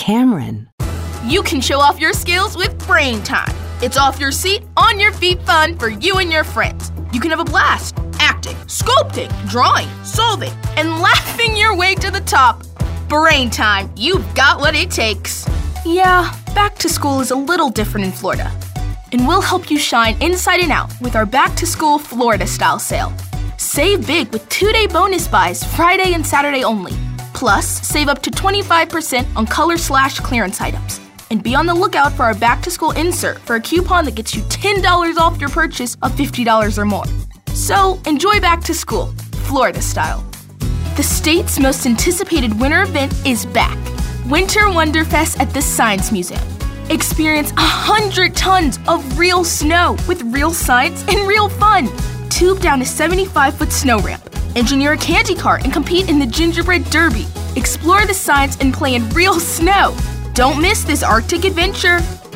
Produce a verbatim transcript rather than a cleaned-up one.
Cameron. You can show off your skills with Brain Time. It's off your seat, on your feet fun for you and your friends. You can have a blast acting, sculpting, drawing, solving, and laughing your way to the top. Brain Time, you've got what it takes. Yeah, back to school is a little different in Florida. And we'll help you shine inside and out with our Back to School Florida-style sale. Save big with two-day bonus buys Friday and Saturday only. Plus, save up to twenty-five percent on color slash clearance items. And be on the lookout for our back-to-school insert for a coupon that gets you ten dollars off your purchase of fifty dollars or more. So, enjoy back to school, Florida style. The state's most anticipated winter event is back. Winter Wonderfest at the Science Museum. Experience one hundred tons of real snow with real science and real fun. Tube down a seventy-five foot snow ramp. Engineer a candy car and compete in the gingerbread derby. Explore the science and play in real snow. Don't miss this Arctic adventure.